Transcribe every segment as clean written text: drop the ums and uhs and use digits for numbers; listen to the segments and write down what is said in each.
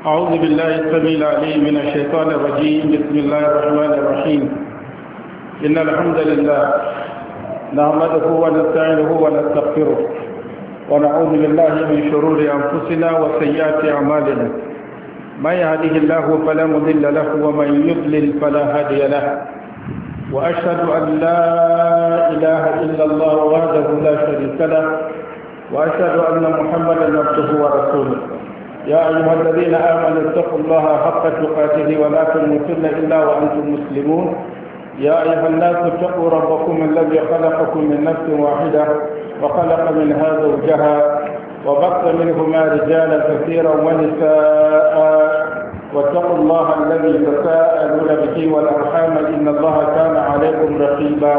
أعوذ بالله السميع العليم من الشيطان الرجيم. بسم الله الرحمن الرحيم. إن الحمد لله نحمده ونستعينه ونستغفره ونعوذ بالله من شرور أنفسنا وسيئات أعمالنا. من يهده الله فلا مضل له ومن يضلل فلا هادي له. وأشهد أن لا إله إلا الله وحده لا شريك له وأشهد أن محمدا عبده ورسوله. يا أيها الذين آمنوا اتقوا الله حق تقاته ولا تموتن إلا وأنتم مسلمون. يا أيها الناس اتقوا ربكم الذي خلقكم من نفس واحدة وخلق منها زوجها وبث منهما رجالا كثيرا ونساء واتقوا الله الذي تساءلون به والأرحام إن الله كان عليكم رقيبا.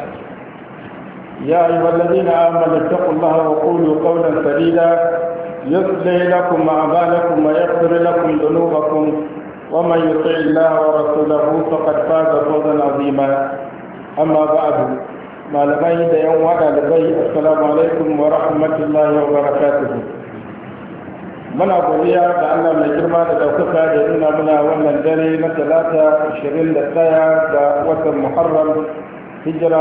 يا أيها الذين آمنوا اتقوا الله وقولوا قولا سديدا يصلح لكم أعمالكم ويغفر لكم ذنوبكم ومن يطع الله ورسوله فقد فاز فوزا عظيما. أما بعد ما لبيد يوم وعلى لبي السلام عليكم ورحمة الله وبركاته. من أبويا لأن من جرما لدوكفا لأننا منا ومن داري نتلاتا 20 لتايا وسم محرم هجرة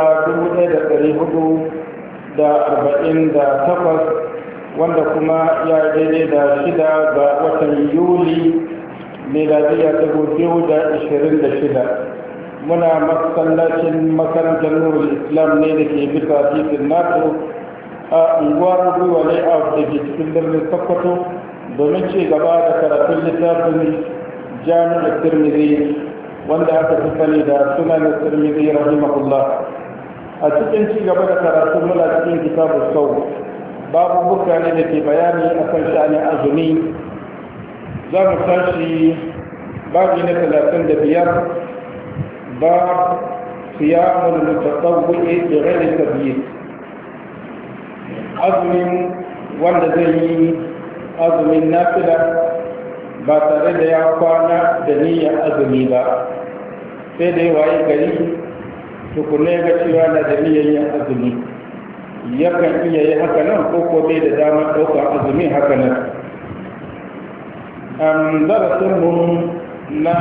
1448 wanda kuma ya daidai da 6 ga watan Yuli miladiya ta 2026. Muna masallacin makarantar Nurul Islam ne da ke bisa titin NATO a unguwar Gwiwa Layout da ke cikin birnin Sokoto domin ci gaba da karatun littafin Jami'ar Tirmidhi wanda aka fi sani da Sunan Tirmidhi rahimahullah. A cikin ci gaba da karatun muna cikin kitabu sau babu bukane da ke bayani a kan sha'anin azumi. za mu tashi babi na 35 ba siyamun mutatawwi da ghairi tabiyyid, azumin wanda zai yi azumin nafila ba tare da ya kwana da niyyar azumi ba, sai da ya waye gari tukune ga cewa na da niyyar yin azumi. Yakan iya yi haka nan ko bai da damar ɗaukar azumi haka nan. Darasinmu na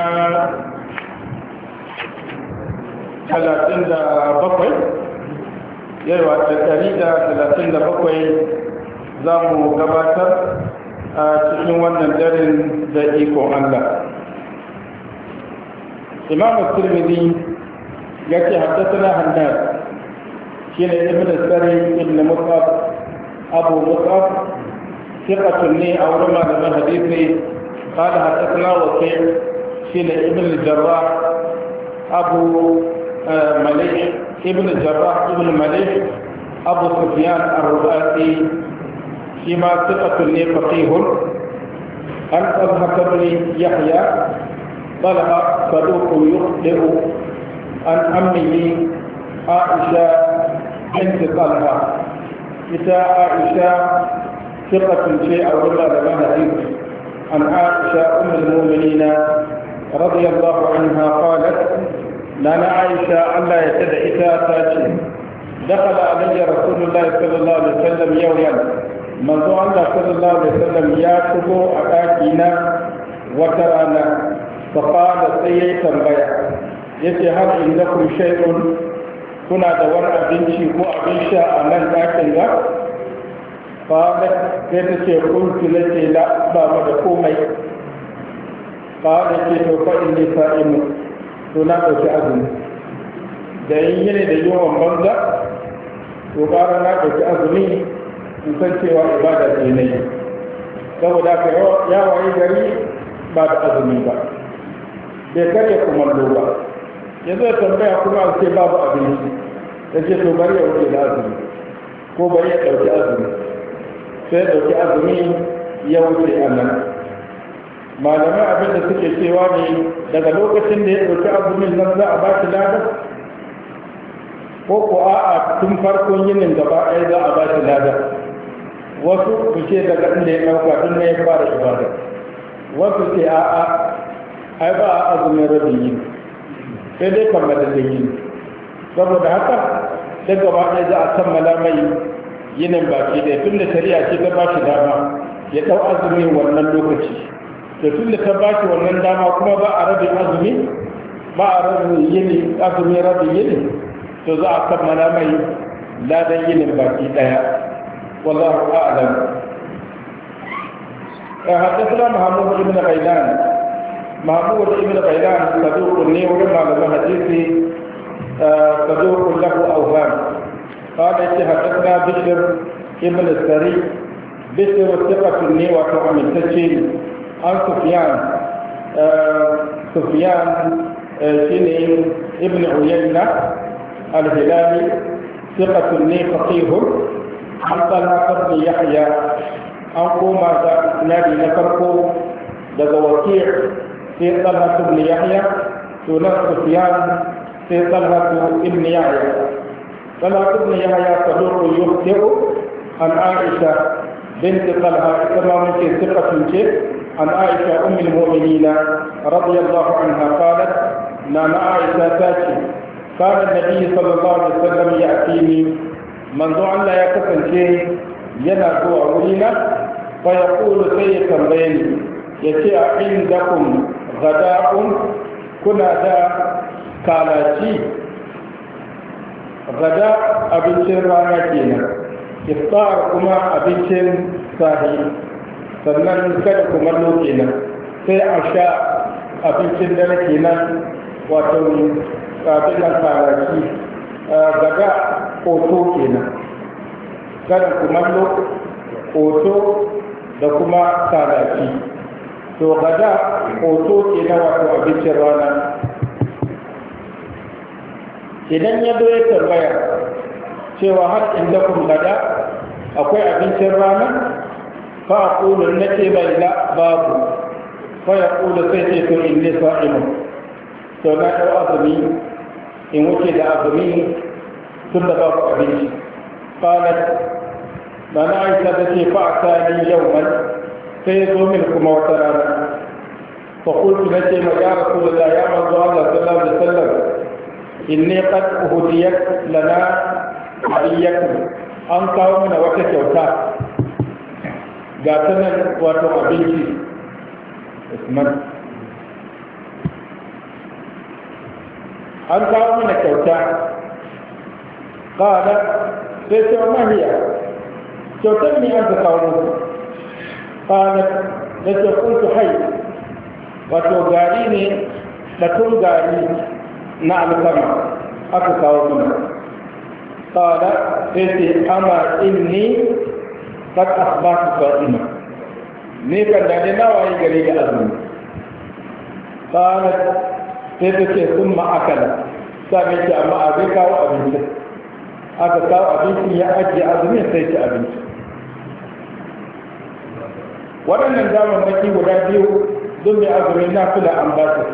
37 yawa da 137 za mu gabatar a cikin wannan darin da ikon Allah. Imam Tirmidhi yake haddathana Hannad شين ابن السري ابن مصعب أبو مصعب ثقة لي أو رمى من حديثي قال حدثنا وكيع شين ابن الجراح أبو مليح ابن الجراح ابن مليح أبو سفيان الرؤاسي فيما ثقة لي فقيه عن طلحة بن يحيى طلحة صدوق يخطئ عن أمه عائشة بنت طلحة. إذا عائشة ثقة شيء ولا لها حديث عن عائشة أم المؤمنين رضي الله عنها قالت لنا عائشة ألا يتدعي تاتي دخل علي رسول الله صلى الله عليه وسلم يوما منذ الله صلى الله عليه وسلم ياكل أكاكينا وترانا فقال سيئة بيع هل عندكم شيء kuna da wani abinci ko abin sha a nan ɗakin ga? Ƙawalar sai ta ce kuntu na ce la ba mu da komai. Ƙawalar ce to faɗin ne sa'imu to na ɗauki azumi. Da yin yini da yawan banza to ƙara na ɗauki azumi in san cewa ibada ce na yi. Saboda ka ya wayi gari ba da azumi ba. Bai karya kumallo ba. Yanzu ya tambaya kuma a ce babu abinci ya ce to bari ya wuce da azumi ko bari ya ɗauki azumi sai ya ɗauki azumi ya wuce a nan. Malamai abin da suke cewa ne daga lokacin da ya ɗauki azumin nan za a ba shi lada ko ko a'a tun farkon yinin gaba ɗaya za a ba shi lada. Wasu su ce daga inda ya ɗauka tun ne ya fara ibada, wasu ce a'a ai ba a azumin rabin yini sai dai kammala da yini. Saboda haka da gaba ɗaya za a kammala mai yinin baki ɗaya tun da shari'a ce ta ba shi dama ya ɗau azumin wannan lokaci to tun da ta ba shi wannan dama kuma ba a rabin azumi ba a rabin yini azumi rabin yini to za a kammala mai ladan yinin baki daya wallahu a'lam. حدثنا محمود بن غيلان محمود بن غيلان صدوق ورمى له حديثي صدوق له اوهام. قال حدثنا بشر ابن السري بشر ثقة وتعم التشيل عن سفيان شيني ابن عيينة الهلالي ثقة فقيه عن طلحة بن يحيى an koma da nadi na farko daga wakil sai talhatu ibn yahya to na sufyan sai talhatu ibn yahya talhatu ibn yahya saduqu yuhtiru an aisha bint talha kama muke thiqatun ce an aisha umm al-mu'minin radiyallahu anha qalat na aisha tace kana nabi sallallahu alaihi wasallam ya'tini manzo Allah ya kasance yana zuwa wurina فيقول سيد الرين يتي عندكم غداء كنا دا كالاتي غداء أبنشن رانا كينا إفطار كما أبنشن ساهي sannan kada kumallo kenan sai a sha abincin dare kenan wato abin nan karaki daga hoto kenan kada kumallo hoto da kuma sadaki to gada hoto ke na wato abincin rana. Idan ya zo ya tambaya cewa har inda kun gada akwai abincin rana fa a ƙulun na ce mai la babu fa ya ƙulu sai ce to in ne sa'imu to na ɗau azumi in wuce da azumi tun da babu abinci. Mana aisha ta ce fa a ni yauman sai ya zo min kuma wata rana fa kultu na ce ma ya rasulullah ya manzo Allah sallallahu alaihi wasallam inni qad uhdiyat lana hadiyatan an kawo mana wata kyauta ga ta nan wato abinci Usman an kawo mana kyauta qala sai ce ma hiya kyautar ne an ka kawo musu ƙanar da ke kuntu hai wato gari ne ɗatun gari na alkama aka kawo mana ƙanar sai ce ama inni kad asbatu sa'ima ne kan da na waye gari da azumi ƙanar sai ta ce sun ma'akala sami ce amma abin kawo abinci aka kawo abinci ya ajiye azumin sai ci abinci. Waɗannan damammaki guda biyu don mai azumin na fila an ba su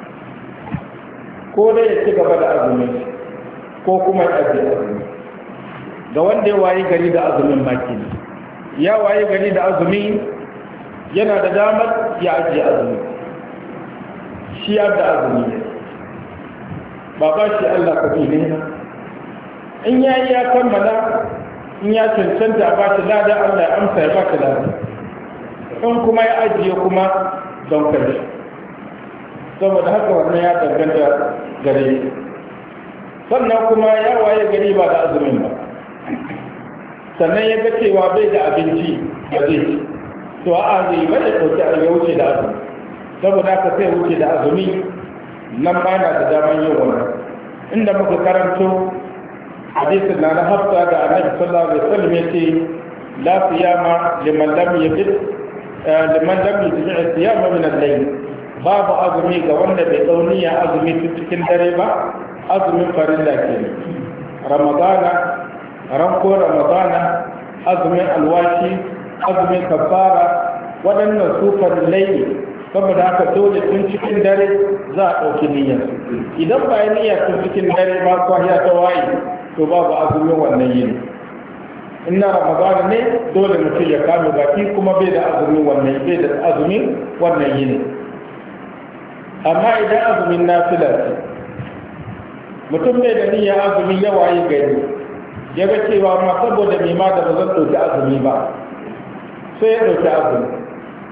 ko dai ya ci gaba da azumin ko kuma ya ajiye azumi ga wanda ya waye gari da azumin maki ne ya waye gari da azumi yana da damar ya ajiye azumi shi ya da azumi ne ba ba shi Allah ka fi ne in ya yi ya kammala in ya cancanta ba shi lada Allah ya amsa ya ba shi lada in kuma ya ajiye kuma don kai saboda haka wannan ya danganta gare shi sannan kuma ya waye gari ba da azumin ba sannan ya ga cewa bai da abinci da zai ci to a zai bai da ɗauki a wuce da azumi saboda haka sai wuce da azumi nan ba na da daman yin wannan inda muka karanto hadisin na hafsa da annabi sallallahu alaihi wasallam yace la siyama liman lam yajid liman lam yajid siyama min al-layl babu azumi ga wanda bai dauniya azumi cikin dare ba azumin farilla ke ramadana ranko ramadana azumin alwashi azumin kafara waɗannan su farillai ne saboda haka dole tun cikin dare za a ɗauki niyyar idan ba yi niyyar tun cikin dare ba kwahiya ta waye to babu azumin wannan yini inna ramadana ne dole mutum ya kame baki kuma bai da azumin wannan yini amma idan azumin nafila ce mutum bai da niyyar azumin ya waye gari ya ga cewa ma saboda mai ma da ba zan ɗauki azumi ba sai ya ɗauki azumi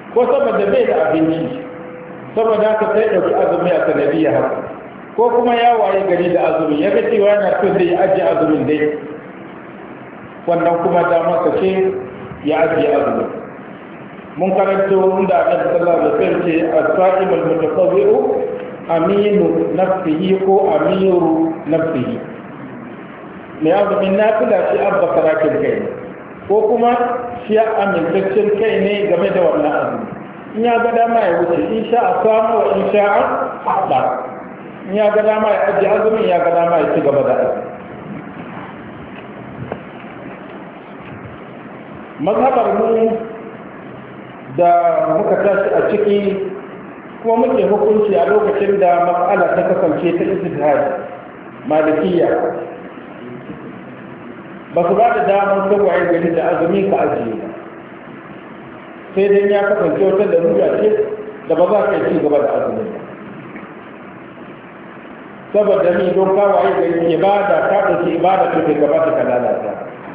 ko saboda bai da abinci saboda haka sai ɗauki azumi a sanadiyya haka ko kuma ya waye gari da azumi ya ga cewa yana son da ya ajiye azumin dai wannan kuma damar sa ce ya ajiye azumin mun karanto inda annabi sallallahu alaihi wasallam ce as-sa'im al-mutatawwi'u aminu nafsihi ko amiru nafsihi mai azumin nafila shi abba sarakin kai ne ko kuma shi ya amintaccen kai ne game da wannan azumi in ya ga dama ya wuce in sha a samu wa in sha a haɗa in ya ga dama ya ajiye azumin ya ga dama ya ci gaba da azumi mazhabar mu da muka tashi a ciki kuma muke hukunci a lokacin da mas'ala ta kasance ta ijtihad malikiyya ba su ba da damar sabuwar gani da azumi ka ajiye ba sai dai ya kasance wata da ruja ce da ba za ka yi ci gaba da azumi ba saboda ni don kawaye gari ibada ta ɗauki ibada ce ta gaba ta lalata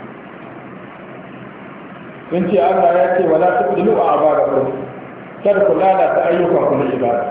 sun ce Allah ya ce wala tuqdilu a abarakum kada ku lalata ayyukan ku na ibada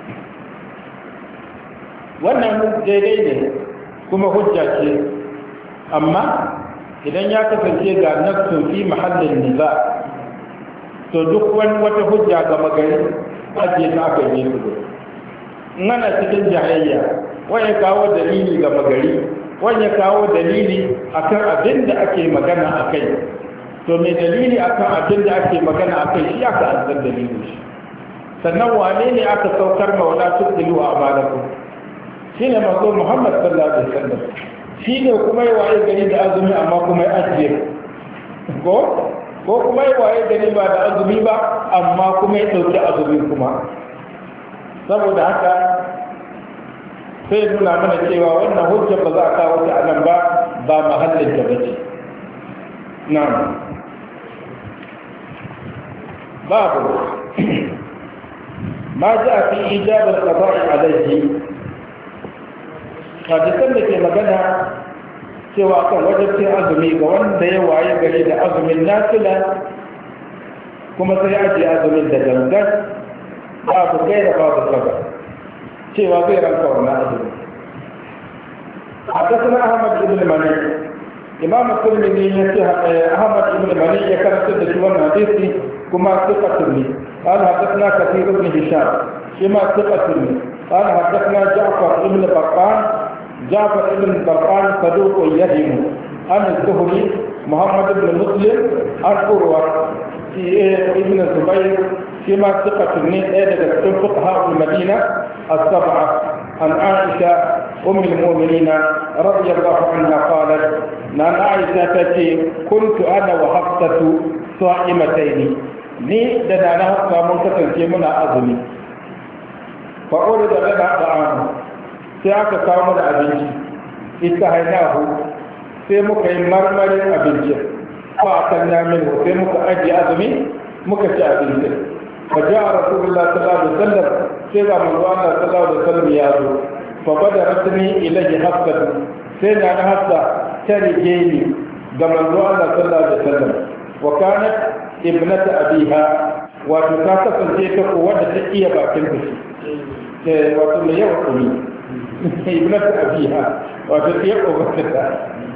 wannan daidai ne kuma hujja ce amma idan ya kasance ga nafsun fi mahallin niza to duk wani wata hujja ga magari ajiye ta aka yi su in ana cikin jahayya wani kawo dalili ga magari wani kawo dalili akan abin da ake magana a kai to mai dalili akan abin da ake magana a kai shi aka azar dalilin shi sannan wane ne aka saukar maula tuɗilu a amalakum shi ne mazo Muhammad sallallahu alaihi wasallam shi ne kuma yi waye gari da azumi amma kuma ya ajiye ko kuma yi waye gari ba da azumi ba amma kuma ya ɗauki azumi kuma saboda haka sai nuna mana cewa wannan hujjar ba za a kawo ta anan ba mahallin ta bace na'am babu ma ja fi ijab al-qada'i alayhi hadisan da ke magana cewa kan wajibcin azumi ga wanda ya waye gari da azumin nafila kuma sai ya ajiye azumin da gangan babu gaira babu saba cewa zai ranka wannan azumi حدثنا أحمد بن مني إمام الترمذي أحمد بن مني يكرر تشوان حديثي كما ثقة لي قال حدثنا كثير بن هشام كما ثقة لي قال حدثنا جعفر بن برقان صدوق يهم عن الزهري محمد بن مسلم عن عروة ابن الزبير كما ثقة لي أيضا فقهاء المدينة السبعة عن عائشة أم المؤمنين رضي الله عنها قالت نعم عائشة تتي كنت أنا وحفصة صائمتين ني دنا نحفصة منكسر منا أزمي فأولد لنا طعام سيأك كامل أبنجي استهيناه سيمك مرمر أبنجي فأكلنا منه سيمك أجي أزمي مكتش أبنجي فجاء رسول الله صلى الله عليه وسلم سيدا من الله صلى الله عليه وسلم يازو فبدرتني إليه حفصة سيدنا أنا حفصة ترجيني كما الله صلى الله عليه وسلم وكانت ابنة أبيها وتكاسف الجيتك ودتئي باكنتش وتقول يوقني ابنة أبيها وتئي أبتها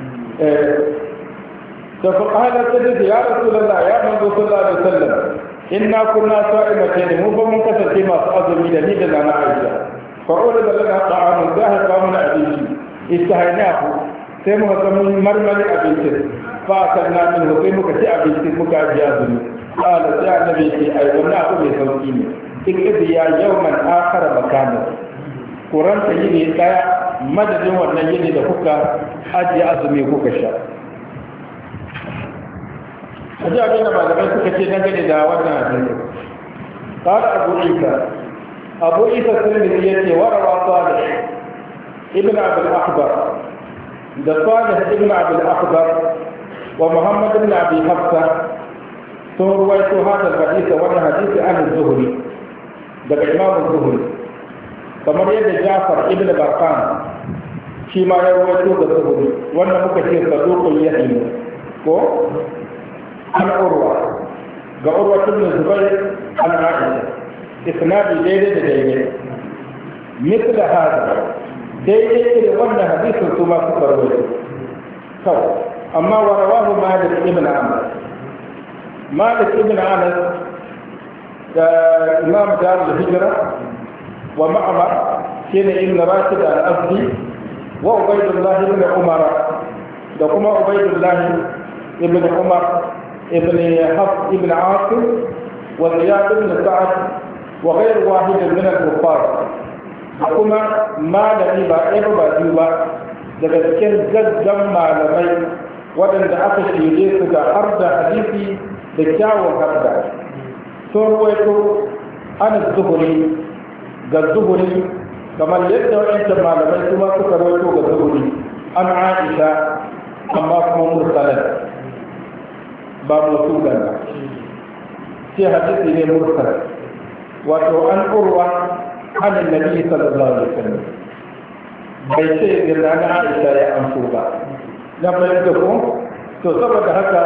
فقالت سيدي يا رسول الله يا من صلى الله عليه وسلم إنا كنا صائمتين مو فمنكسر كما سأظلمي لنا عائشة فأولد لنا طعام ذاهب من أبيشي استهيناه سيمه كمن مرمل أبيشي فأكلنا منه سيمه كتي أبيشي مكاجازني قال يا نبي أي والله بسوكيني اكذي يوما آخر مكانه قرآن تجيني إتايا مدد ونجيني لفكا أجي أزمي فكا شاء أجي أبينا بعد ذلك كتي نجني داوانا أبيشي قال أبو عيسى الترمذي وروى صالح ابن عبد الأخضر صالح ابن عبد الأخضر ومحمد بن أبي حفصة ثم رويت هذا الحديث وانا حديث عن الزهري الإمام الزهري كما يد جعفر ابن برقان فيما يرويته الزهري وانا مكثير صدوق يهم عن عروة بن الزبير عن isnadi daidai da daidai misla hada daidai da wannan hadisin su ma suka rawaito kawai amma wa rawahu malik ibn anas malik ibn anas da imam darul hijra wa ma'mar shine ibn rashid al-azdi wa ubaydullah ibn umar da kuma ubaydullah ibn umar ibn hafs ibn asim wa ziyad ibn sa'd wa ghayr wahid min al-kuffar kuma malami ba ɗaya ba biyu ba daga cikin gaggan malamai waɗanda aka shirye su da har da hadisi da kyawun harda sun ruwaito an zuhuri ga zuhuri kamar yadda waɗancan malamai kuma suka ruwaito ga zuhuri an aisha amma kuma mursalan ba musulan ba sai hadisi ne mursal wato an urwa عن النبي صلى الله عليه وسلم بيتي جرنا عائشة يا أنصوبة لما يدكم تصبت هكا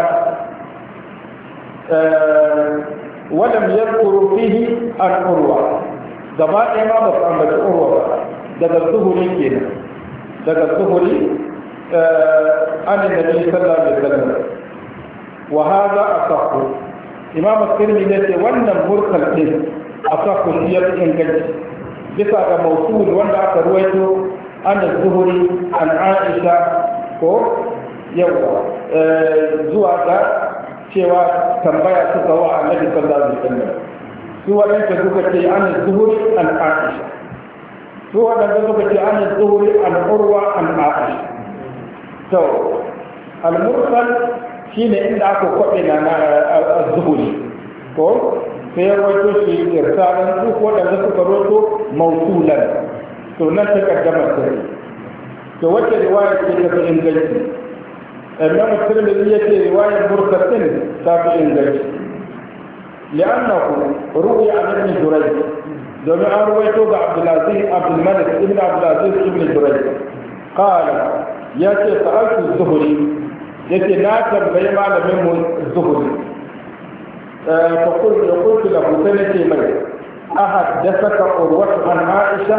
ولم يذكر فيه الأروى دباء ما بطعم بالأروى دقى الظهري كنا دقى الظهري عن النبي صلى الله عليه وسلم وهذا أصح إمام الترمذي وأن مرسل به أصح شيء إنجاز bisa ga mausul wanda aka ruwaito an zuhuri an aisha ko yawa zuwa ga cewa tambaya suka wa annabi sallallahu alaihi wasallam su wadanda suka ce an zuhuri an aisha su wadanda suka ce an zuhuri an urwa an aisha to al-mursal shine inda aka kwabe na az-zuhuri ko sai ya rawaito shi irsalan su ko da suka rawaito mausulan to nan ta kaddama sai to wacce riwaya ce ta fi inganci Imam Tirmidhi yace riwayar burkatin ta fi inganci li'annahu ruwiya an ibn Jurayj domin an rawaito ga Abdul Malik ibn Abdul Aziz ibn Jurayj qala yace sa'altu Zuhri yace na tambayi malamin mu Zuhri فقلت له سنتي من أحدثك عروة عن عائشة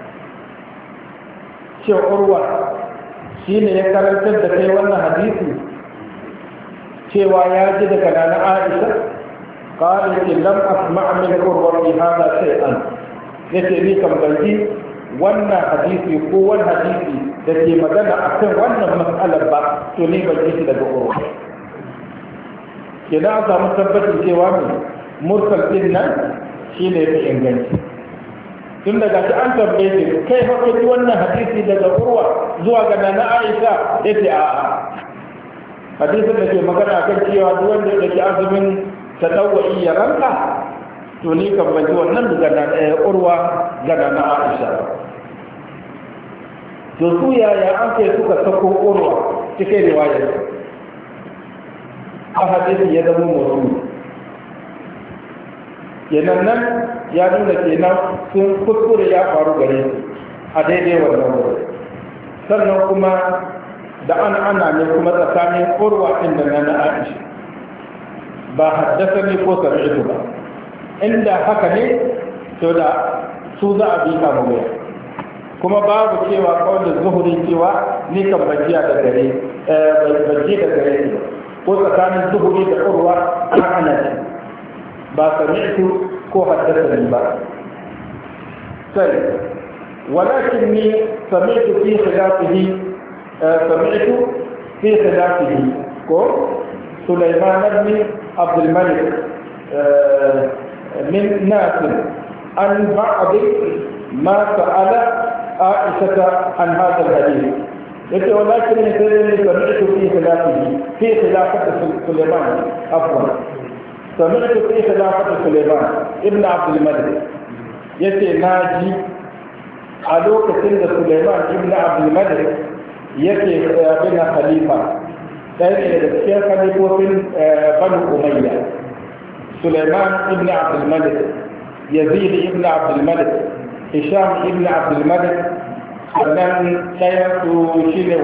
شو عروة شين يكرر تدكي وانا حديثي شو واجدك عن عائشة قالت لم أسمع من عروة في هذا شيئا يتعني كم بلدي وانا حديثي قوة حديثي التي مدنا أكثر وانا مسألة با تنيب الجيش لك عروة kenan an samu tabbacin cewa mai mursal din nan shi ne fi inganci tun daga shi an tambaye shi kai haƙƙi wannan hadisi daga urwa zuwa ga nana aisha ya ce a'a hadisin da ke magana kan cewa duk wanda ya ke azumin ta ɗauwa'i ya ranka to ni kan ban ji wannan daga urwa ga nana aisha to su yaya an kai suka sako urwa cikin riwayar a hadisi ya zama mutum kenan nan ya nuna kenan sun kuskure ya faru gare su a daidai wannan wuri sannan kuma da ana ne kuma tsakanin urwa ɗin da na aisha ba haddasa ne ko sami'tu ba inda haka ne to da su za a bi kama wuya kuma babu cewa kawai da zuhuri cewa ni kan bajiya da gare bajiya da gare ne ko tsakanin zuhuri da urwa ana ce ba sami'tu ko haddasa ni ba sai walakin ni sami'tu fi khilafihi sami'tu fi khilafihi ko Sulaiman ibn Abdul Malik min Nasir an ba'd ma sa'ala Aisha an hadha al-hadith يقول ولكن سمعت في خلافه في خلافة سليمان عفوا سمعت في خلافة سليمان ابن عبد الملك يقول ناجي علوك سند سليمان ابن عبد الملك يقول بن خليفة كان خليفة بنو أمية سليمان ابن عبد الملك يزيد ابن عبد الملك هشام ابن عبد الملك sannan ɗaya su shi ne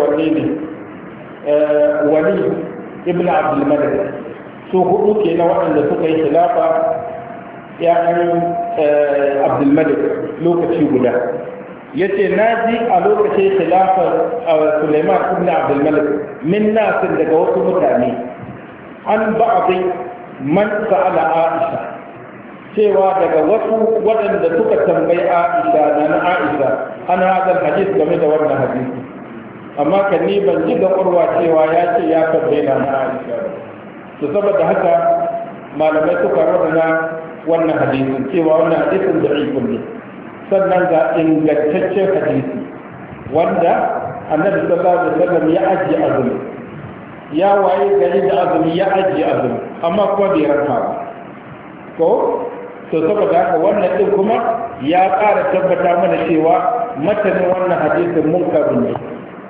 wani ibn abdulmalik su hudu ke na waɗanda suka yi khilafa ‘ya'yan abdulmalik lokaci guda ya ce na ji a lokacin khilafar suleiman ibn abdulmalik min nasin daga wasu mutane an ba'adai man sa'ala aisha cewa daga wasu waɗanda suka tambayi aisha na aisha an hadar hadis game da wannan hadisi amma kan ni ban ji ga ƙurwa cewa ya ce ya tambayi na aisha to saboda haka malamai suka rabana wannan hadisin cewa wannan hadisin da ne sannan ga ingantaccen hadisi wanda annabi sallallahu alaihi wasallam ya ajiye azumi ya waye gari da azumi ya ajiye azumi amma kuma bai ranka ba ko to saboda haka wannan din kuma ya ƙara tabbata mana cewa matanin wannan hadisin munkarun ne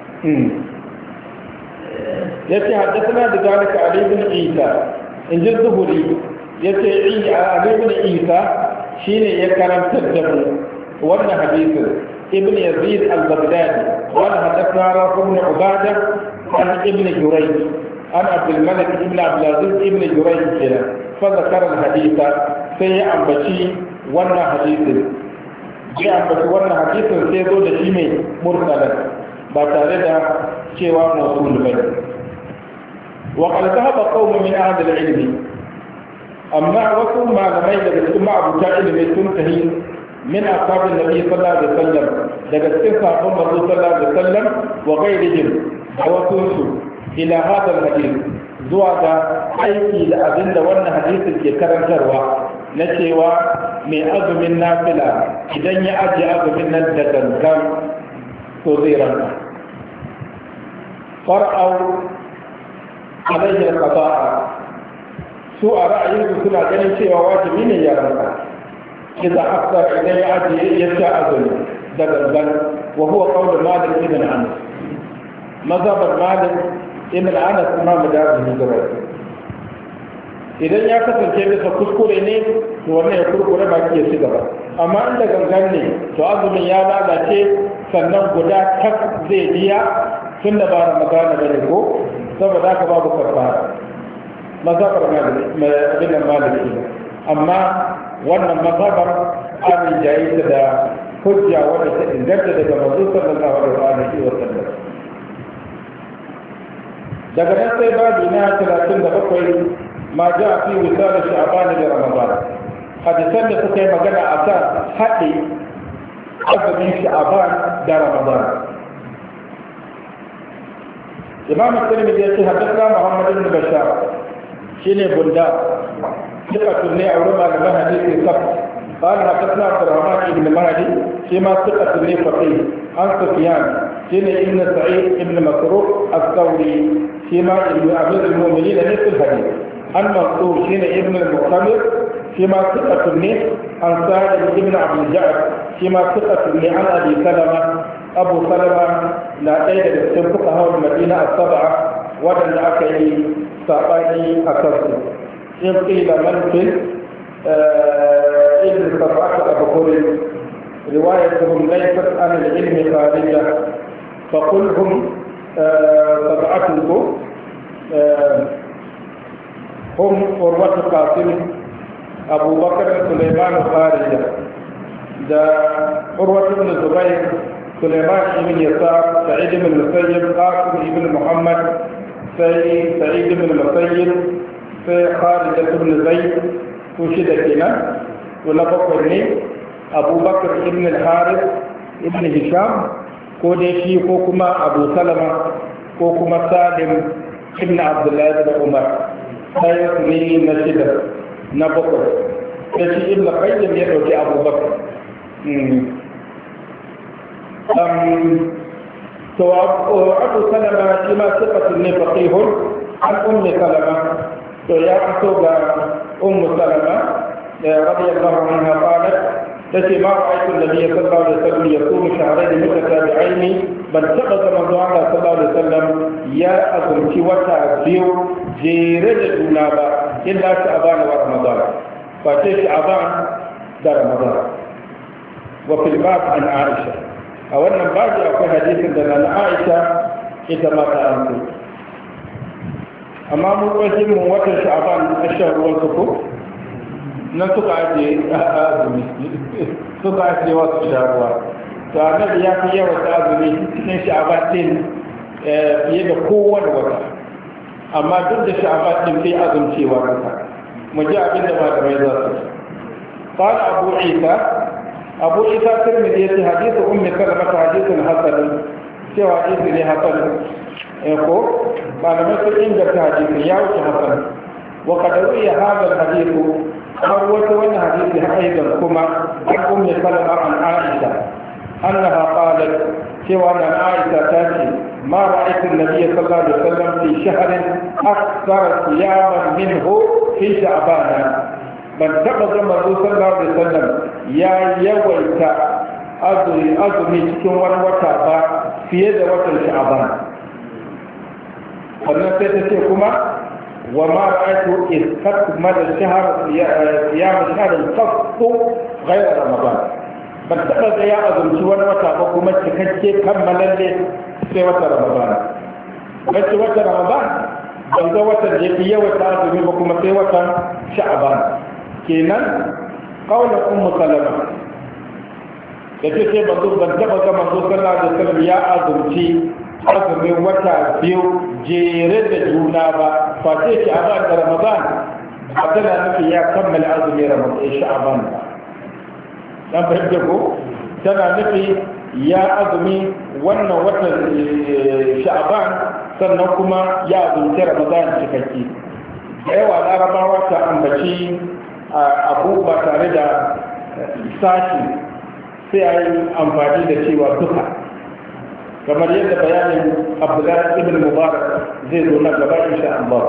yace haddathana da zalika ali ibn isa in ji zuhuri yace ali ibn isa shine ya karantar da mu wannan hadisin ابن يزيد البغدادي قال حدثنا رافع بن عباده عن ابن جريج عن عبد الملك بن عبد العزيز ابن جريج كده فذكر الحديث في أنبشي وانا حديث في أنبشي وانا حديث سيدو لشيمي مرسلا باتاردا شيوا موصول بني وقد ذهب قوم من أهل العلم أما وصل ما لم يجد مع أبو علم تنتهي من أصحاب النبي صلى الله عليه وسلم لقد صحابهم الرسول صلى الله عليه وسلم وغيرهم ووصلوا إلى هذا الحديث زواد أيكي لأذن وانا حديث الكرم شروع نشيوا من أزم النافلة إذن يأجي أزم النجدن كم تزيرا فرأوا عليه القضاء سوء رأيه سنة جنين شيء وواجبين يرمى إذا أكثر إليه أجي يشاء أذن دقل وهو قول مالك ابن أنس مذهب مالك ابن أنس ما مدار الهجرة idan ya kasance bisa kuskure ne to wannan ya kurkure baki ya ci gaba amma inda gangan ne to azumin ya lalace sannan guda tak zai biya tun da ba magana bane ko saboda haka babu kafara mazhabar maliki amma wannan mazhabar an jayi da hujja wadda ta inganta daga manzo sallallahu alaihi wa sallam daga nan sai babu na 37 ma ja fi wisal sha'ban da ramadan hadisan da suka yi magana a kan haɗe azumin sha'ban da ramadan imam at-tirmidhi ya ce hadathana muhammad ibn bashar shine bunda ثقة لي علماء لما حديث صح قال حدثنا عبد الرحمن بن مهدي فيما ثقة لي فقيه عن سفيان شين ابن سعيد ابن مسروق الثوري فيما ابن أمير المؤمنين نفس الحديث عن منصور شين ابن المعتمر فيما ثقة لي عن سعد بن عبد الجعد فيما ثقة لي عن أبي سلمة أبو سلمة لا أيد فقهاء المدينة السبعة ودن أكي سابعني أكثر إن قيل منفذ ابن سبعة أبخر روايتهم ليست عن العلم خارجة فقل هم سبعة هم عروة قاسم أبو بكر سليمان خارجة دا عروة بن زبير سليمان بن يسار سعيد بن المسيب قاسم بن محمد سعيد بن المسيب في خارجة بن زيد وشد كنا ونبقى أبو بكر ابن الحارث ابن هشام كوديشي كوكما أبو سلمة كوكما سالم ابن عبد الله بن عمر سيسني نشد نبقى يشي ابن قيم يدعي أبو بكر أبو سلمة كما ثقة فقيه عن أم سلمة يا أخوك أم سلمة رضي الله عنها قالت التي ما رأيت النبي صلى الله عليه وسلم يصوم شهرين متتابعين بل سقط من الله صلى الله عليه وسلم يا أظن وتعزيو جيرد النابا إلا شعبان ورمضان فاتي شعبان ده رمضان وفي الباب عن عائشة أولا بعد أقول حديث عن عائشة إذا ما تعلمت amma mun kwashi mun watan sha'ban ashhar wal kufur nan suka ajiye azumi suka ajiye wasu sharuwa to annabi ya fi yawa ta azumi cikin sha'aban din fiye da kowane wata amma duk da sha'aban din sai azumcewa duka mu ji abin da malamai za su قال أبو عيسى الترمذي حديث أم سلمة حديث حسن سوى حديث حسن يقول قال مثل عند حديث ياوش حسن وقد روي هذا الحديث مروة والحديث أيضا كما عن أم سلمة عن عائشة أنها قالت سوى أن عائشة تاتي ما رأيت النبي صلى الله عليه وسلم في شهر أكثر صياما منه في شعبان ban taɓa zama sallallahu alaihi wasallam ya yawaita azumi cikin wani wata ba fiye da watan sha'aban wannan sai ta ce kuma wa ma ra'aytu istakmala shahr siyam shahr al-qasd ghayra ramadan ban taɓa ga ya azumci wani wata ba kuma cikakke kammalalle sai wata ramadan bace wata ramadan ban ga watan da yake yawaita azumi ba kuma sai watan sha'aban kenan kaunar ummu salama da ta ce ban taba ga manzo sallallahu alaihi wasallam ya azumci azumin wata biyu jere da juna ba face shi a da ramadan ba tana nufi ya kammala azumin ramadan sha'aban ba dan fahimta ko tana nufi ya azumi wannan watan sha'aban sannan kuma ya azumci ramadan cikakke da yawa larabawa ta ambaci abu ba tare da sashi sai a yi amfani da cewa duka kamar yadda bayanin abdullahi ibn mubarak zai zo na gaba insha Allah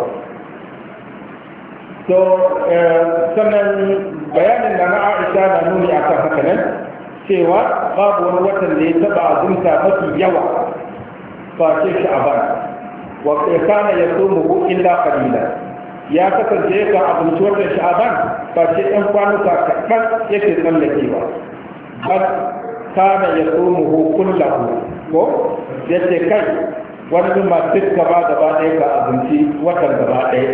to sannan bayanin da na Aisha na nuni akan haka nan cewa babu wani watan da ya taba azumta mafi yawa ba ce sha'aban wa kana yasumu illa qalilan ya kasance yakan abinci wannan sha'aban ba ce ɗan kwanuka kaɗan yake tsallakewa bas kana ya tsomu kullahu ko ya ce kai wani bin masu gaba ɗaya ka abinci watan gaba ɗaya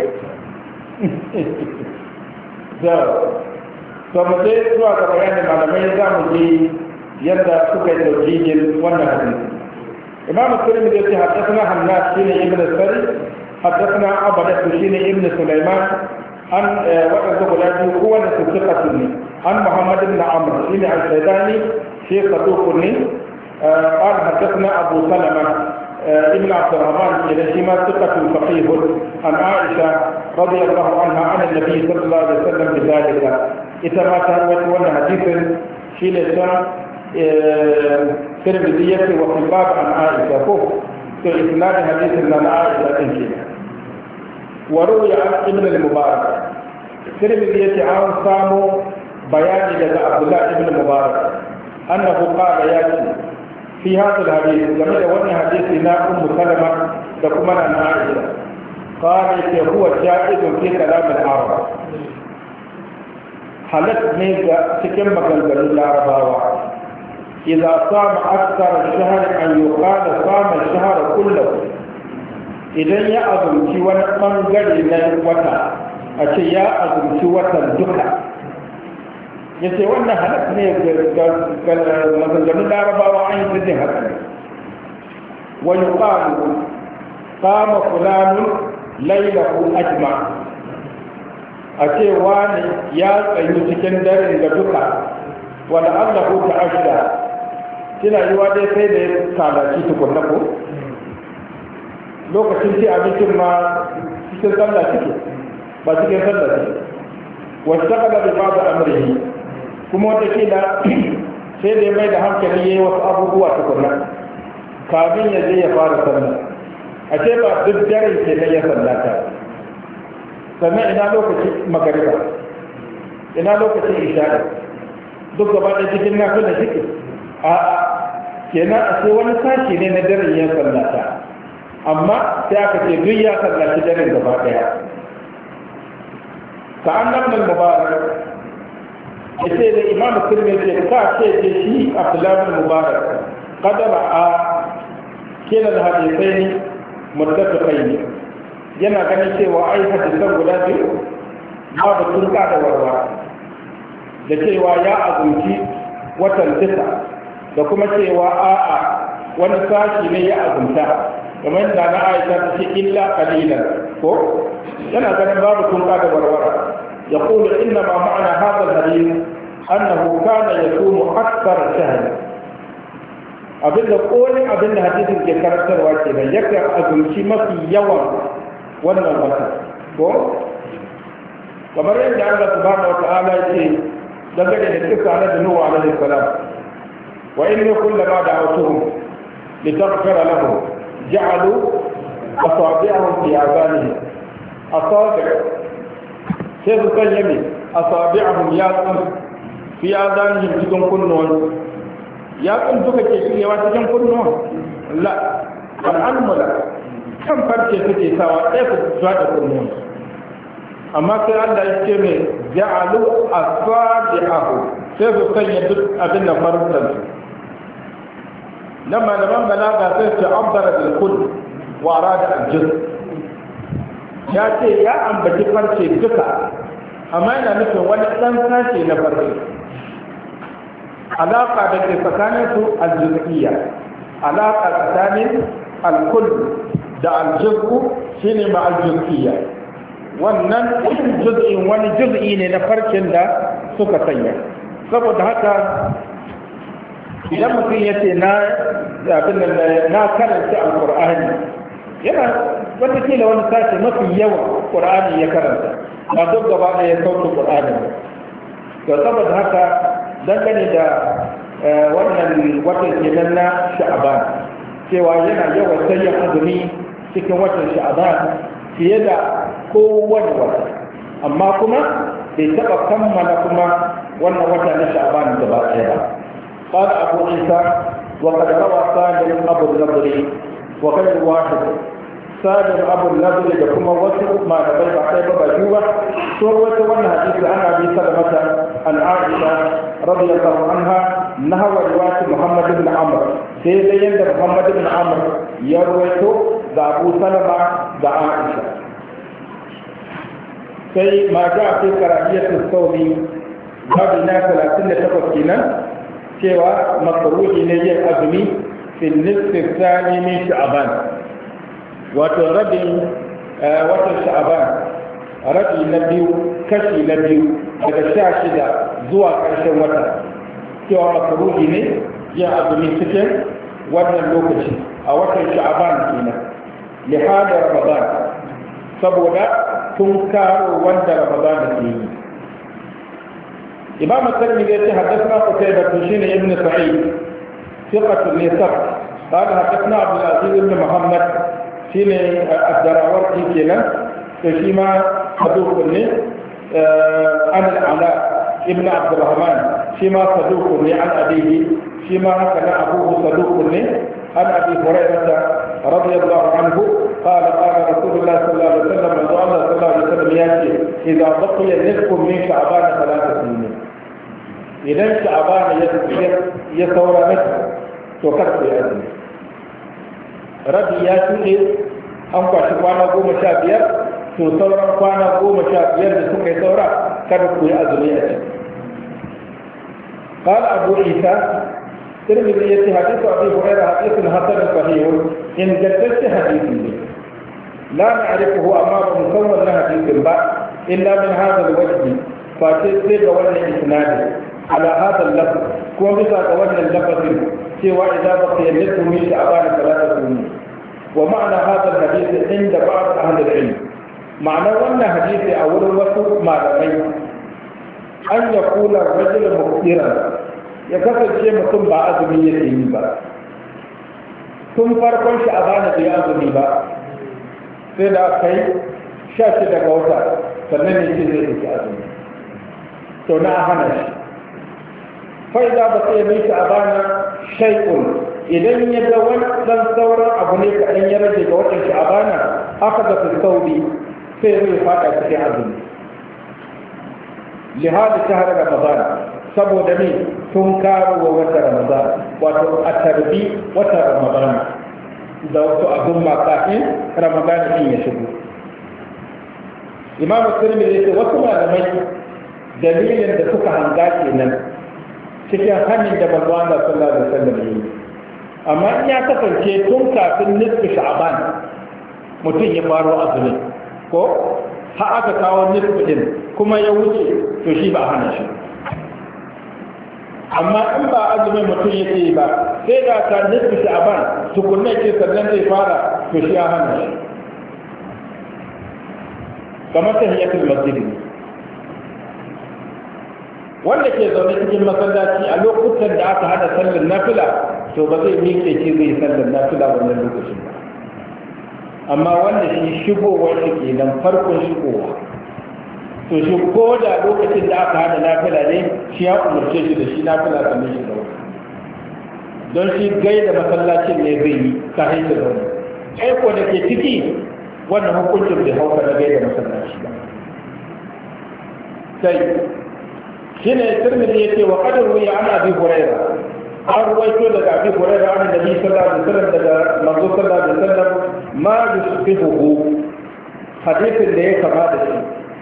to mu je zuwa ga bayanin malamai za mu ji yadda suka yi taujijin wannan hadisi imam muslim da ya ce haddasa hannas shine ibn sari حدثنا عبدة بن ابن سليمان عن وقت غلابي هو ثقة عن محمد بن عمرو بن الشيباني شيخ صدوقني قال حدثنا أبو سلمة ابن عبد الرحمن إلى ثقة فقيه عن عائشة رضي الله عنها عن النبي صلى الله عليه وسلم بذلك إذا ما تروت ولا حديث شيء ترمذية وفي الباب عن عائشة فوق في إسناد حديث عن عائشة تنشيه وروي عن ابن المبارك ترمذي عن سامو بيان لدى عبد الله ابن المبارك أنه قال ياتي في هذا الحديث لما يولي حديثنا أم سلمة تكمن عن عائشة قال هو جائز في كلام العرب حلت ميزة تكم مغلغل العرباوة إذا صام أكثر الشهر أن يقال صام الشهر كله idan ya azumci wani ɓangare na wata a ce ya azumci watan duka ya ce wannan halatta ne ga maganganun larabawa an yi sirrin haka ne wani ƙalu kama fulanun lailahu ajma a ce wani ya tsayi cikin daren da duka wani allahu ta'ashda kina yi wa dai sai da ya kalaci tukunna ko lokacin ce abincin ma cikin sallah cike ba cikin sallah cike wasu kada da ba da amurhi kuma wata kila sai da ya mai da hankali ya yi wasu abubuwa tukunna kamin ya je ya fara sallah a ce ba duk daren ke na ya sallata sannan ina lokacin magariba ina lokacin isha'i duk gaba da cikin nafi da cike a kenan a ce wani sashi ne na daren ya sallata amma sai aka ce duk ya sallaci daren gaba daya ka an nan mubarak ya ce da imamu kirmi ce ka ce shi abdullahi mubarak kadara a kenan hadisai ne muttafiqai ne yana ganin cewa ai hadisan guda biyu babu turka da warwa da cewa ya azumci watan duka da kuma cewa a'a wani sashi ne ya azumta kamar da na Aisha ta ce illa qalilan ko yana ganin babu tunka da warwara ya kula inna ma ma'ana hadha al-hadith annahu kana yasumu akthar shahr abinda kolin abinda hadisin ke karantarwa ke nan yakan azumci mafi yawan wannan wata ko kamar yadda Allah subhanahu wa ta'ala yake dangane da kisa na Nuhu alaihi salam wa inni kullama da'awtuhum litaghfira lahum ja'alu asabi'ahum fi azanihim asabi' sai su sanya ne asabi'ahum yatsun fi azanihim cikin kunnuwan yatsun duka ke shigewa cikin kunnuwan la al'amula kan farce suke sawa ɗaya ku zuwa da kunnuwan amma sai Allah ya ce mai ja'alu asabi'ahu sai su sanya duk abin da farcen su nan malaman balaga sai su abbara bil kull wa arada al juz ya ce ya ambaci farce duka amma yana nufin wani dan sashe na farce alaka da ke tsakanin su al juz'iyya alaka tsakanin al kull da al juz'u shine ma al juz'iyya wannan juz'in wani juz'i ne na farcen da suka sanya saboda haka idan mutum ya ce na karanta alkur'ani yana watakila wani sashi mafi yawa ƙur'ani ya karanta ba duk gaba da ya sauke ƙur'ani ba saboda haka dangane da wannan watan kenan na sha'aban cewa yana yawan sayan azumi cikin watan sha'aban fiye da kowane wata amma kuma bai taɓa kammala kuma wannan wata na sha'aban gaba ɗaya ba قال أبو عيسى وقد روى سالم أبو النضر وغير واحد سالم أبو النضر لكم وصف ما نبي بعتيب بجوة سوى وانا حديث عن أبي سلمة عن عائشة رضي الله عنها نهى رواية محمد بن عمرو سيدين محمد بن عمرو يرويته ذا أبو سلمة ذا عائشة sai ma ja fi karahiyatul sawmi babu na 38 kenan cewa makruhi ne yin azumi fil nisfi thani min sha'ban wato rabin watan sha'ban rabi na biyu kashi na biyu daga 16 zuwa ƙarshen wata cewa makruhi ne yin azumi cikin wannan lokaci a watan sha'ban kenan li hada ramadan saboda tun karo wanda ramadan ke yi إمام الترمذي حدثنا قتيبة بن ابن سعيد ثقة النسب قال حدثنا عبد العزيز بن محمد شين الدراوردي كنا فيما صدوق عن العلاء ابن عبد الرحمن فيما صدوق عن أبيه فيما كان أبوه صدوق عن أبي هريرة رضي الله عنه قال قال رسول الله صلى الله عليه وسلم صلى الله عليه وسلم ياتي إذا بقي نصف من شعبان 3 سنين idan sha'abana ya saura mata to karfe ya zai rabi ya tuɗe an kwashi kwana 15 to sauran kwana 15 da suka yi saura kada ku yi azumi a ciki قال أبو عيسى ترمذي حديث أبي هريرة حديث حسن صحيح إن جددت حديث لا نعرفه أمام مصور حديث بعد إلا من هذا الوجه فاتيت ولا إسناده على هذا اللفظ كون بسا قولنا اللفظ سوى إذا بقي النصف من شعبان 3 سنين ومعنى هذا الحديث عند بعض أهل العلم معنى أن حديث أول وصف ما رأي أن يقول الرجل مقترا يكفل شيء مثل بعض أزمية با ثم فرقون شعبان بأزمي با سيدا كي شاشة قوتا فلن يجزي أزمي تنا هنش فإذا بقي من شعبان شيء إذن يدون لن ثورا أبنيك أن يرجع وجه شعبان أخذ في الثوب سيري فاتح في عزم لهذا شهر رمضان سبو دمي تنكار ووتر رمضان وتأتربي وتر رمضان إذا وقت أظن ما قائل رمضان إن يشبه إمام الترمذي وسمع لمن dalilin da suka hanga kenan cikin hannun da manzo Allah sallallahu alaihi wasallam yi. Amma in ya kasance tun kafin nisfu sha'ban mutum ya faro azumi ko har aka kawo nisfu din kuma ya wuce to shi ba hana shi. Amma in ba azumin mutum yake ba sai da ka nisfu sha'ban tukunna ce sannan zai fara to shi ya hana shi. Kamar tahiyatul masjid wanda ke zaune cikin masallaci a lokutan da aka hada sallar nafila to ba zai miƙe ce zai sallar nafila wannan lokacin ba. Amma wanda shi shigowar shi kenan farkon shigowa to shi ko da lokacin da aka hada nafila ne shi ya umarce shi da shi nafila sannan shi zaune don shi gaida masallacin ne zai yi kafin shi zaune. Aiko da ke ciki wannan hukuncin bai hauka na gaida masallaci ba. Sai shine Tirmidhi yace wa qad ruwiya an Abi Hurairah an ruwaito daga Abi Hurairah an Nabi sallallahu alaihi wasallam daga manzo sallallahu alaihi wasallam ma yushbihu hadithin da ya kama da shi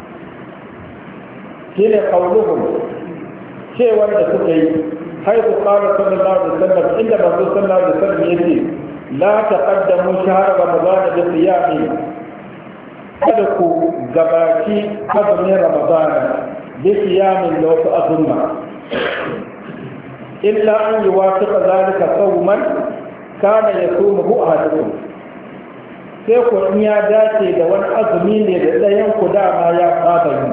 shine qauluhum cewa da suka yi haifu qala sallallahu alaihi wasallam inda manzo sallallahu alaihi wasallam yace la taqaddamu shahr ramadan bi siyami kada ku gabaci azumin ramadana بصيام لو أظن إلا أن يوافق ذلك صوما كان يصومه أحدكم sai ku in ya dace da wani azumi ne da ɗayan ku dama ya saba yi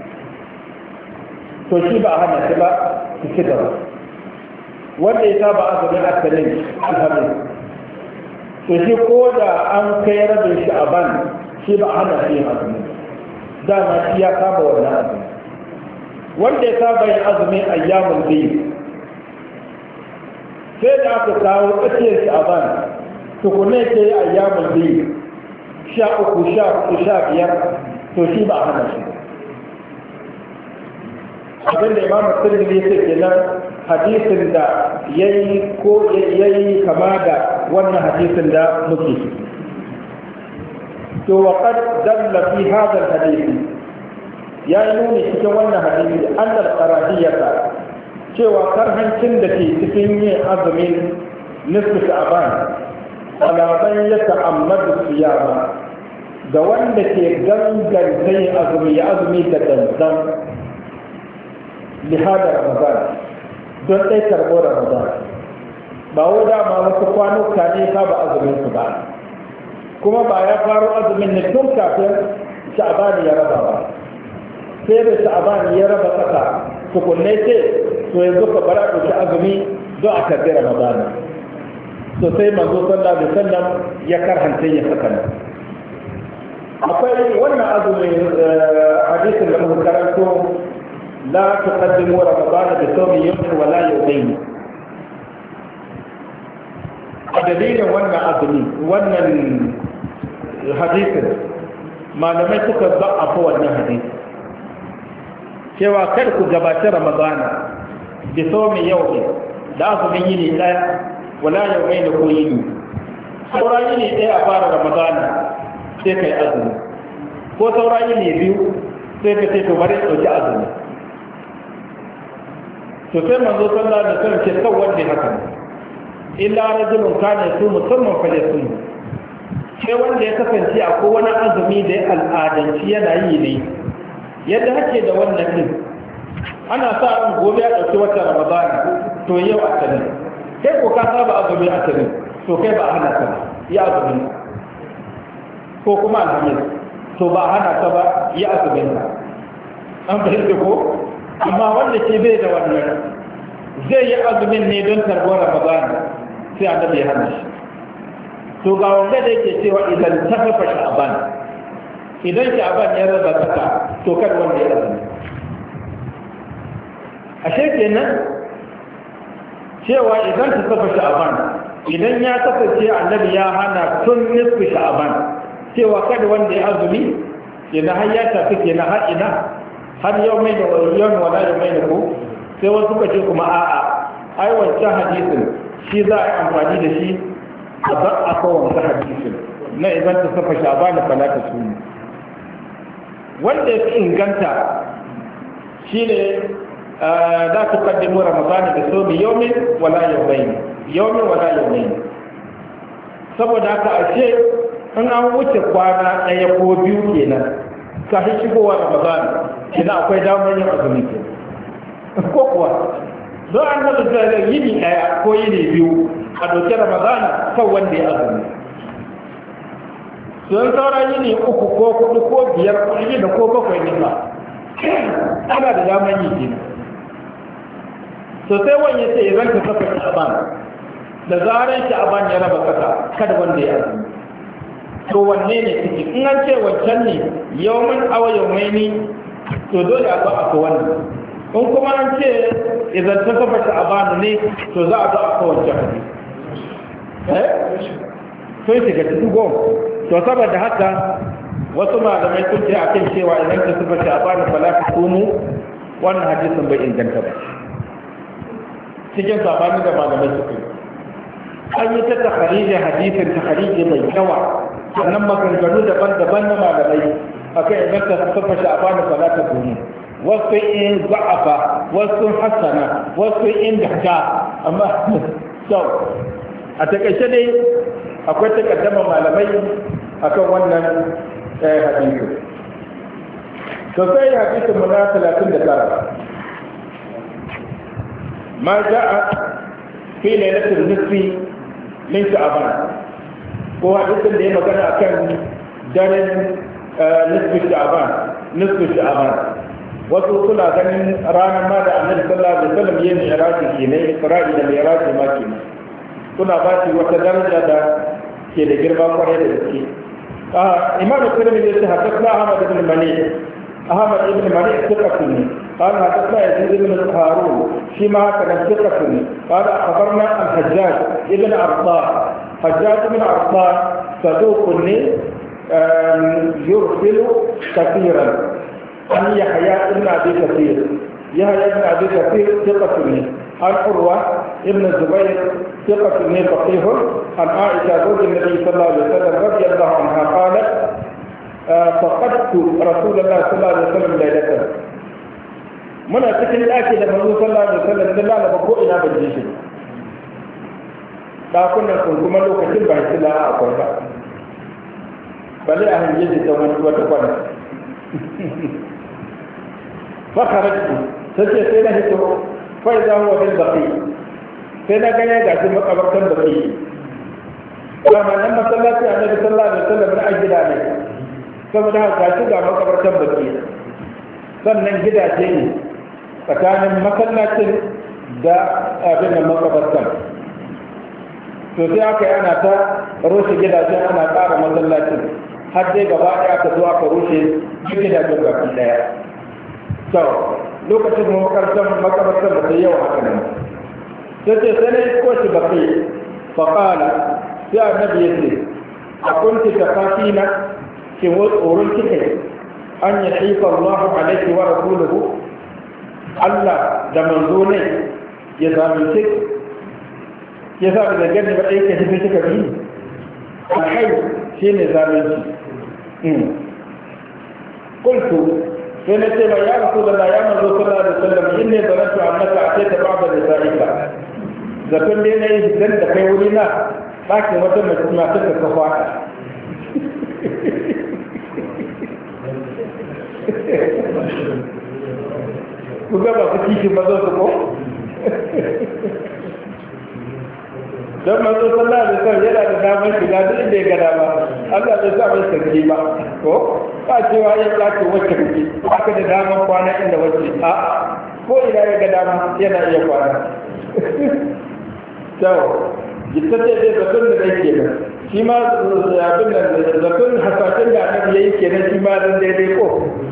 to shi ba a hana shi ba su ci gaba wanda ya saba azumin asalin alhamis to shi ko da an kai rabin shi a ban shi ba a hana shi yin azumi dama shi ya saba wannan azumi wanda ya saba yin azumin ayyamun biyu sai da aka kawo tsakiyar shi a ban tukunai ke yi ayyamun biyu 13, 14, 15 to shi ba a hana shi abinda imamu tirmidhi ya ce kenan hadisin da ya yi kama da wannan hadisin da muke shi to wa qad dalla fi hadha al-hadith ya yi nuni cikin wannan hadisi annal karahiyata cewa karhancin da ke cikin yin azumin nisfu sha'ban alaban ya ta'ammadu siyama ga wanda ke ganganta yin azumi ya azumi da danzan lihada ramadan don ɗai karɓo ramadan ba wa dama wasu kwanuka ne ka ba azumin su ba kuma ba ya faro azumin ne tun kafin sha'ban ya raba ba sai da sha'ban ya raba kasa tukunne ce to yanzu ka bara ɗauki azumi don a karɓi ramadana to sai manzo sallallahu alaihi wasallam ya karhanta ya saka nan akwai wannan azumin hadisin da muka karanto la tuqaddimu ramadana bi sawmi yawmin wa la yawmayn a dalilin wannan azumi wannan hadisin malamai suka za'afa wannan hadisi cewa kada ku gabatar ramadana bi sawmi yawmin da azumin yini daya wala yawmayn ko yini saura yini daya a fara ramadana sai kai azumi ko saura yini biyu sai ka ce to bari dauki azumi to sai manzo sallallahu alaihi wasallam ce kan wanda haka illa rajulun kana yasu musamman fa yasu sai wanda ya kasance akwai wani azumi da al'adanci yana yi ne yadda hake da wannan din ana sa ran gobe ya dauki wata ramadana to yau a tare kai ko ka saba azumi a tare to kai ba hana ka ya azumi ko kuma alhamis to ba hana ka ba ya azumin ka an fahimta ko amma wanda ke bai da wannan zai yi azumin ne don tarbo ramadana sai annabi ya hana shi to ga wanda da yake cewa idan ta kafa sha'ban idan sha'ban ya raba saka to kar wanda ya azumi ashe kenan cewa idan ta kafa sha'ban idan ya kasance annabi ya hana tun nisfu sha'ban cewa kada wanda ya azumi yana har ya tafi kenan har ina har yau mai da yau wala yau mai da ku sai wasu suka ce kuma a'a ai wancan hadisin shi za a yi amfani da shi a ba a kowanne hadisin na idan ta safa sha'ban fala ta sunu wanda ya fi inganta shine la tuqaddimu ramadana bi sawmi yawmin wala yawmayn saboda haka ashe in an wuce kwana ɗaya ko biyu kenan kafin shigowa ramadana kina akwai damar yin azumi ko kuwa don an haɗu da yini ɗaya ko yini biyu a ɗauki ramadana kan wanda ya azumi sun sauran yini 3 ko 4 ko 5 ko 6 ko 7 ne ba ana da damar yi kenan sosai wani ya ce idan ka kafa sha'aban da zarar sha'aban ya raba kasa kada wanda ya azumi to wanne ne ciki in an ce wancan ne yawmin awa yawmaini to dole a zo a ko wannan in kuma an ce idan ta kafa sha'aban ne to za a zo a ko wancan sun shiga cikin goma to saboda haka wasu malamai sun ce akan cewa idan ka kafa sha'aban fala ta kumu wannan hadisin bai inganta ba cikin sabani da malamai suka yi an yi ta takharijin hadisin takhariji mai yawa sannan maganganu daban-daban na malamai akan idan ta kafa sha'aban fala ta kumu wasu in za'afa wasu hasana wasu in dahja amma sau a takaice dai akwai takaddama malamai akan wannan hadisi to sai hadisin mu na 39 ma ja'a fi lailatul nisfi min sha'ban ko hadisin da ya magana akan daren nisfi sha'ban wasu suna ganin ranar ma da annabi sallallahu alaihi wasallam yayin mi'raji kenan isra'i da mi'raji ma kenan suna ba shi wata daraja da ke da girma kwarai da gaske imam al-tirmidhi ya ce hadathna ahmad ibn mani thiqatun قال حدثنا يزيد بن هارون فيما كان ثقة قال أخبرنا الحجاج ابن عطار حجاج بن عطار صدوق يرسل كثيرا عن يحيى بن أبي كثير ثقة عن عروة ابن الزبير ثقة فقيه عن عائشة زوج النبي صلى الله عليه وسلم رضي الله عنها قالت فقدت رسول الله صلى الله عليه وسلم ليلة muna cikin ɗaki da manzo sallallahu alaihi wasallam da lalaba ko ina ban ji shi ɗakunan sun kuma lokacin ba shi la akwai ba bale a hanje shi ta wani wata kwana fakaratu sace sai na hito fa idza huwa bil baqi sai na gaya ga shi makabartan baqi kuma nan masallaci annabi sallallahu alaihi wasallam na gida ne saboda haka shi ga makabartan baqi sannan gidaje ne tsakanin masallacin da abin da makabartan to sai aka yi ana ta rushe gidajen ana ƙara masallacin har dai gaba ɗaya aka zo aka rushe duk gidajen baki ɗaya to lokacin makabartan ba sai yawa haka nan sai ce sai na yi koshi baki faƙala sai annabi ya ce a kunti ta fasina ke tsoron kike an yi haifa Allahu alaihi wa rasuluhu Allah da manzo ne ya zalunce ya sa da gani ba ɗaya ka hifi kika bi alhai shi ne zalunci kultu sai na ce ma ya rasu da ya manzo sallallahu alaihi wasallam in ne zanantu annaka a ta ba'da da sa'ika zaton dai na yi hidan da kai wuri na ɗakin wata matar da ka fata ku gaba ku kishin mazan su ko? don mazo sallah da sau yana da damar shiga duk inda ya ga dama Allah bai sa mai sarki ba ko ba cewa ya tsaki wacce kuke aka da damar kwana inda wacce a ko ina ya ga dama yana iya kwana sau jita ce dai zaton da dai kenan shi ma abin nan zaton hasashen da annabi yayi kenan shi ma dan daidai ko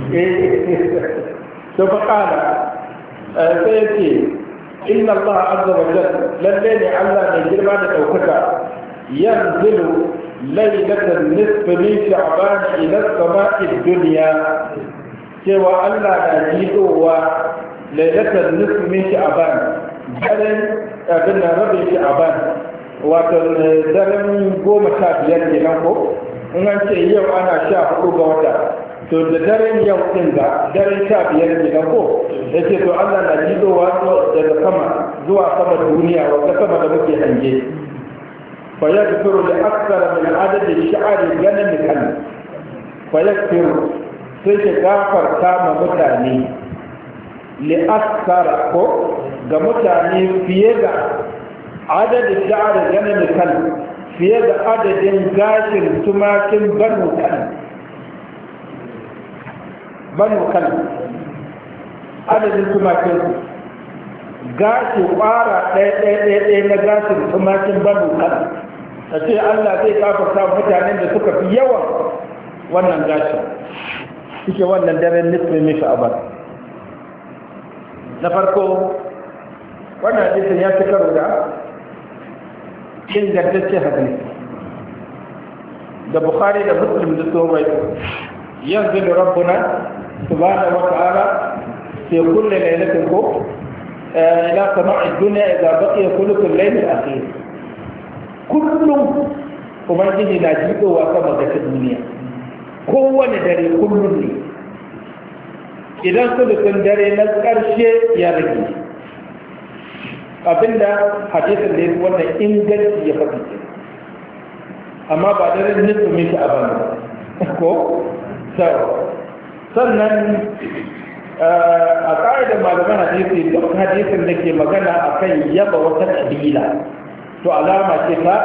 to fa kana sai ce inna Allah azza wa jalla lalle ne Allah mai girma da daukaka yanzilu laylatan nisf min sha'ban ila as-sama'i ad-dunya cewa Allah na jidowa laylatan nisf min sha'ban daren abin da rabin sha'ban wato daren 15 kenan ko in an ce yau ana 14 ga wata to da daren yau din ga daren 15 ne ko yace to Allah na jidowa daga sama zuwa sama duniya wanda sama da muke hange fa yaghfiru li akthara min adad ash-sha'ri ganan kan fa yaghfiru sai ke gafarta ma mutane li akthara ko ga mutane fiye da adad ash-sha'ri ganan kan fiye da adadin gashin tumakin banu kan adadin tumakin gashi ƙwara ɗaya na gashin tumakin banu kan a ce Allah zai kafarta mutanen da suka fi yawan wannan gashin suke wannan daren nufin mishi abar na farko wannan hadisin ya fi karo da ingantacce hadisi da Bukhari da Muslim da sun rai yanzu da rabbuna subhanahu wa ta'ala fi kulli lailatin ko ila sama'i dunya idza baqiya kullu layl akhir kullum ubangiji na jidowa sama da duniya kowane dare kullum ne idan sulusun dare na ƙarshe ya rage abinda hadisin da yake wannan inganci ya faɗi ke amma ba da nufin mishi a bane ko sannan a ƙa'idar malaman hadisi duk hadisin da ke magana a kan yaba wata ƙabila to alama ce ta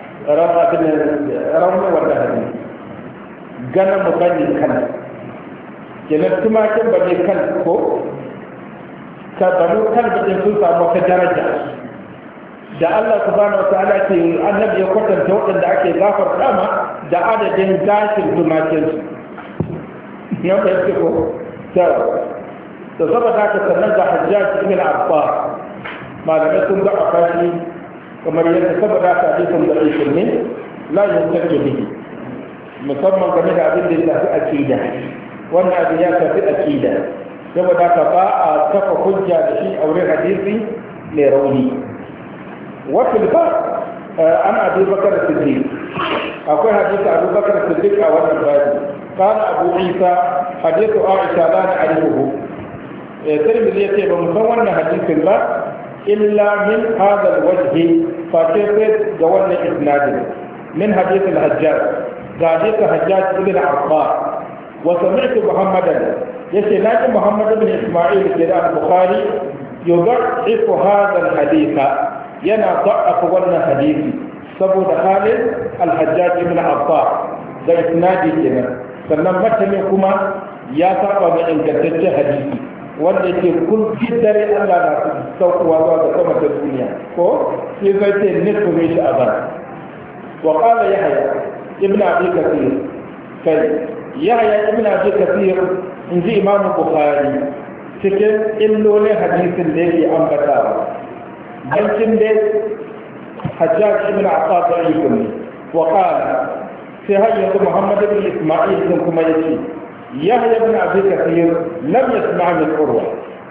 raunin wanda hadisi gana mu bane kan kenan tumakin bane kan ko ka banu kalbin sun samu wata daraja da Allah subhanahu wa ta'ala ke annabi ya kwatanta waɗanda ake gafarta ma da adadin gashin tumakin su ya fahimci ko to saboda haka sannan ga Hajjaj ibn Affan malamai sun ga afashi kamar yadda saboda haka hadisin da yake ne la yuntaji bihi musamman game da abin da ya shafi aqida wannan abin ya shafi aqida saboda ka ba a kafa hujja da shi a wurin hadisi mai rauni wafil ba an abu bakar siddiq akwai hadisi abu bakar siddiq a wannan bayan kana abu isa hadisu aisha la na arihu tirmidhi yace ba mu san wannan hadisin ba illa min hadha alwajhi fa sai ga wannan isnadin min hadith al-hajjaj ga hadith hajjaj ibn affan wa sami'tu muhammadan yace naji Muhammad ibn Isma'il ke da Bukhari yudha'ifu hadha al-hadith yana da'afa wannan hadisi saboda halin al-Hajjaj ibn Affan da isnadi kenan sannan matanin kuma ya saba mai ingantaccen hadisi wanda yake kun dare Allah na saukowa zuwa ga sama ta duniya ko sai zai ce nisfu mai shi azan wa qala Yahya ibn Abi Kathir kai Yahya ibn Abi Kathir in ji Imam Bukhari cikin illolin hadisin da yake ambatawa bankin da Hajjaj ibn Affan da'ifun wa qala sai har yanzu Muhammad ibn Isma'il din kuma yace Yahya ibn Abi Kathir lam yasma' min Urwa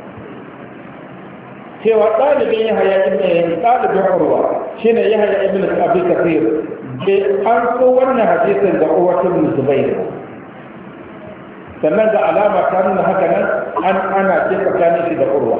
cewa ɗalibin Yahya ibn ɗalibin Urwa shine Yahya ibn Abi Kathir bai an so wannan hadisin da Urwa ibn Zubair sannan da alama ta nuna haka nan an ana ce tsakanin shi da Urwa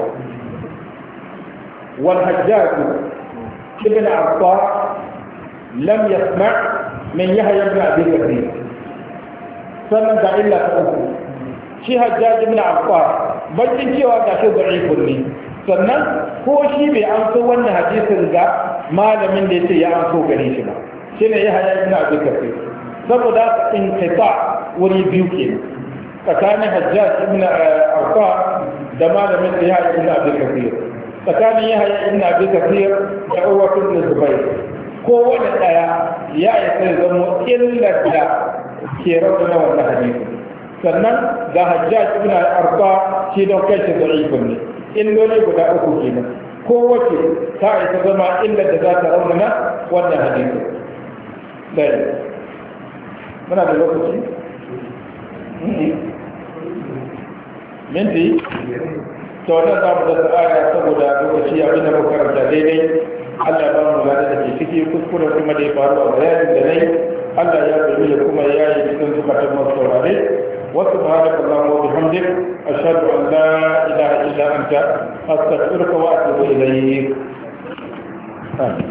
wal Hajjaj ibn Affan lam yasma' min Yahya ibn Abi Kathir sannan da illa ta uku shi Hajjaj ibn Affan bakin cewa ga shi da'ifun ne sannan ko shi bai an so wannan hadisin ga malamin da yace ya an so gare shi ba shine Yahya ibn Abi Kathir saboda inqita wuri biyu kenan tsakanin Hajjaj ibn Affan da malamin da Yahya ibn Abi Kathir tsakanin Yahya ibn Abi Kathir da Urwa ibn Zubair ko wanda daya ya yi sai zama illar da ke rabu na wannan hadisi sannan ga Hajjaj ibn Affan shi don kai shi da'ifun ne illoli guda uku kenan ko wace ta isa zama illar da za ta raunana wannan hadisi dai muna da lokaci minti to wannan za mu da aya saboda lokaci abin da muka karanta daidai Allah ya ba mu lada da ke ciki kuskure kuma da ya faru a bayanin da nai Allah ya bari ya kuma yayi cikin zukatan masu saurare wa subhanaka allahumma wa bihamdik ashhadu an la ilaha illa anta astaghfiruka wa atubu ilayk